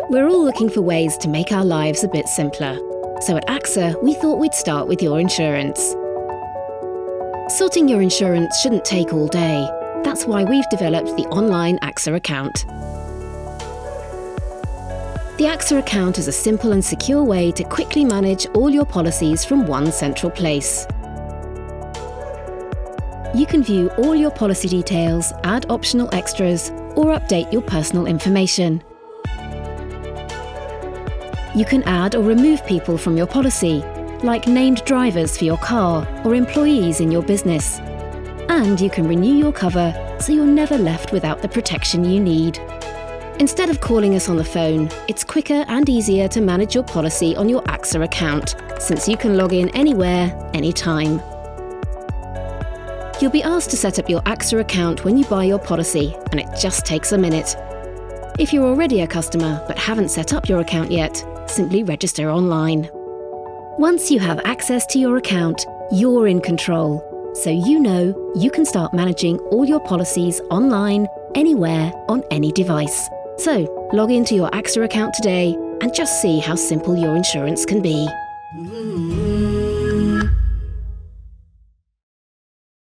We're all looking for ways to make our lives a bit simpler. So at AXA, we thought we'd start with your insurance. Sorting your insurance shouldn't take all day. That's why we've developed the online AXA account. The AXA account is a simple and secure way to quickly manage all your policies from one central place. You can view all your policy details, add optional extras, or update your personal information. You can add or remove people from your policy, like named drivers for your car or employees in your business. And you can renew your cover so you're never left without the protection you need. Instead of calling us on the phone, it's quicker and easier to manage your policy on your AXA account, since you can log in anywhere, anytime. You'll be asked to set up your AXA account when you buy your policy, and it just takes a minute. If you're already a customer but haven't set up your account yet, simply register online. Once you have access to your account, you're in control, so you know you can start managing all your policies online, anywhere, on any device. So, log into your AXA account today and just see how simple your insurance can be.